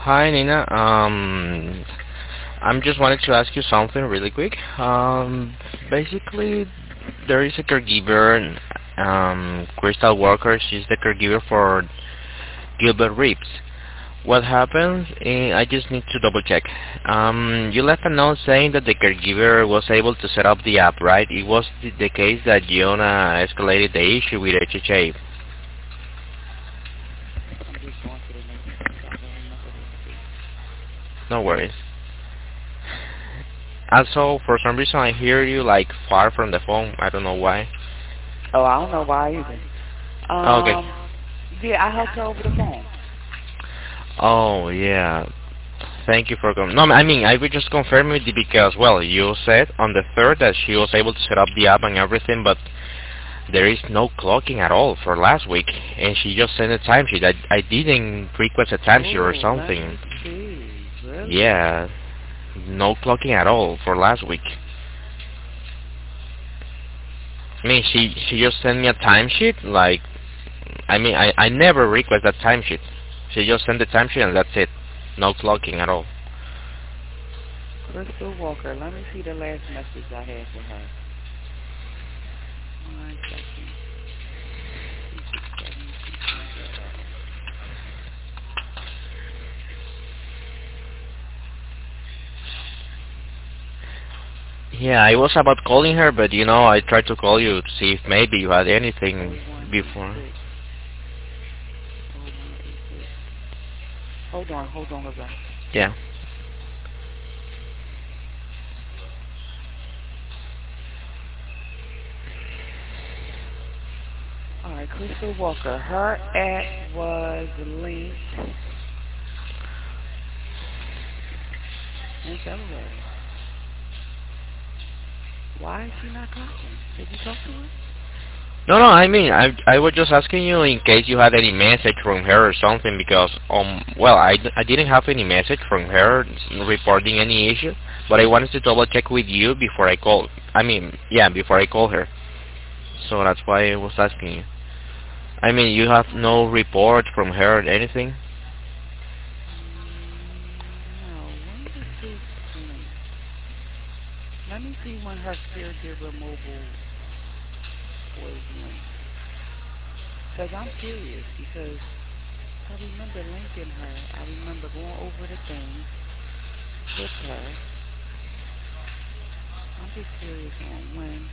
Hi, Nina. I'm just wanted to ask you something really quick. Basically, there is a caregiver, Crystal Walker. She's the caregiver for Gilbert Reeves. What happens? I just need to double check. You left a note saying that the caregiver was able to set up the app, right? It was the case that Giona escalated the issue with HHA. I'm just going to the link so I can remember this too. No worries. Also, for some reason, I hear you like far from the phone. I don't know why. Oh, I don't know why either. Okay. Um, yeah, I helped her over the phone. Oh yeah. Thank you for No, I mean, I would just confirm it because, well, you said on the third that she was able to set up the app and everything, but there is no clocking at all for last week, and she just sent a timesheet. I didn't request a timesheet or Oh, let something. me see. Really? Yeah, no clocking at all for last week. I mean, she just sent me a timesheet. Like, I mean, I never request that timesheet. She just sent the timesheet and that's it. No clocking at all. Crystal Walker. Let me see the last message I had for her. 1 second. 267230. Yeah, I was about calling her, but I tried to call you to see if maybe you had anything before. 0186. 0186. Hold on, Jose. Yeah. All right, Crystal Walker. Her app was linked in February. Why is she not clocking? Did you talk to her? No, I mean, I was just asking you in case you had any message from her or something because, well, I didn't have any message from her reporting any issue, but I wanted to double check with you before I call. I mean, yeah, before I call her. So that's why I was asking you. I mean, you have no report from her or anything? No. When was this linked? Let me see when her caregiver mobile was linked. Because I'm curious because I remember linking her. I remember going over the things with her. I'm just curious on when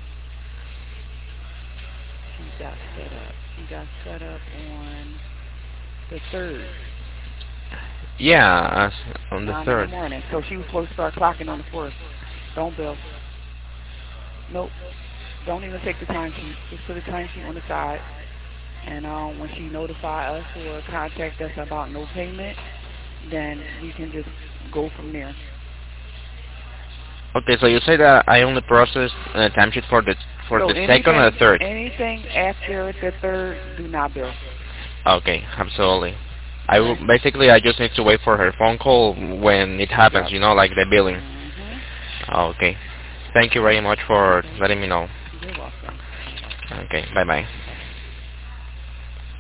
she got set up. She got set up on the 3rd, Yeah, on the 9 in the 3rd. morning. So she was supposed to start clocking on the 4th. Don't bill. Nope. Don't even take the timesheet. Just put a timesheet on the side. And when she notify us or contact us about no payment, then we can just go from there. Okay, so you say that I only processed timesheet for the So 2nd and the 3rd. anything after the 3rd, do not bill. Okay, absolutely. Okay? Basically I just need to wait for her phone call when it happens, Yep. like the billing. Mhm. Okay. Thank you very much for Okay. letting me know. You're welcome. Bye bye. Okay, bye bye.